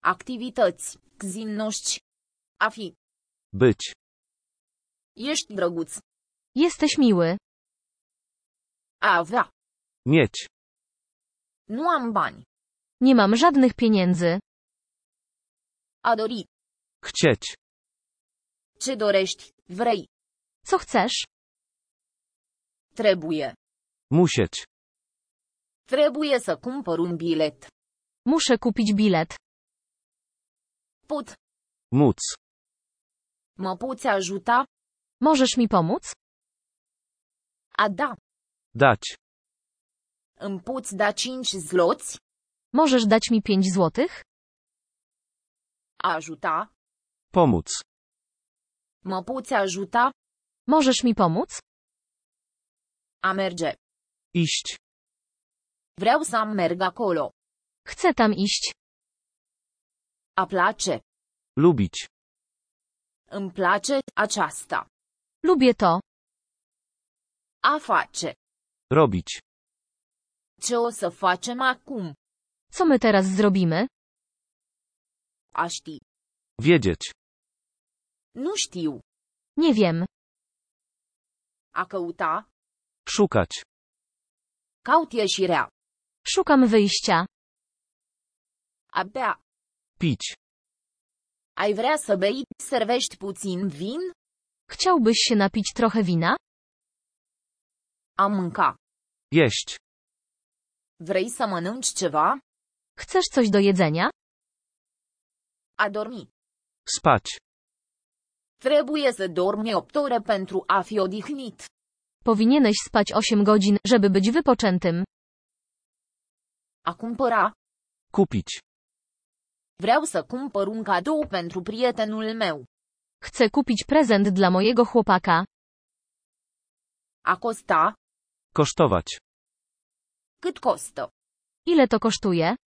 Activități. Czynności. A fi. Być. Ești drăguț. Jesteś miły. A avea. Mieć. Nu am bani. Nie mam żadnych pieniędzy. A dori. Chcieć. Ce dorești, vrei. Co chcesz? Trebuie. Musieć. Trebuie să cumpăr un bilet. Muszę kupić bilet. Pot. Móc. Mă poți ajuta? Możesz mi pomóc? A da. Dać. Îmi poți da 5 zloți? Możesz dać mi 5 złotych? A ajuta? Pomóc. Mă poți ajuta? Możesz mi pomóc? A merge. Iść. Vreau să merg acolo. Chcę tam iść. A place. Lubić. Îmi place aceasta. Lubię to. A face. Robić. Ce o să facem acum? Co my teraz zrobimy? A ști. Wiedzieć. Nu știu. Nie wiem. A căuta. Szukać. Caut ieșirea. Szukam wyjścia. A bea. Pić. Ai vrea să bei? Servești puțin vin? Chciałbyś się napić trochę wina? A mânca. Jeść. Vrei să mănânci ceva? Chcesz coś do jedzenia? A dormi. Spać. Trebuie să dormi 8 ore pentru a fi odihnit. Powinieneś spać 8 godzin, żeby być wypoczętym. A cumpăra. Kupić. Vreau să cumpăr un cadou pentru prietenul meu. Chcę kupić prezent dla mojego chłopaka. A costa. Kosztować. Cât costă? Ile to kosztuje?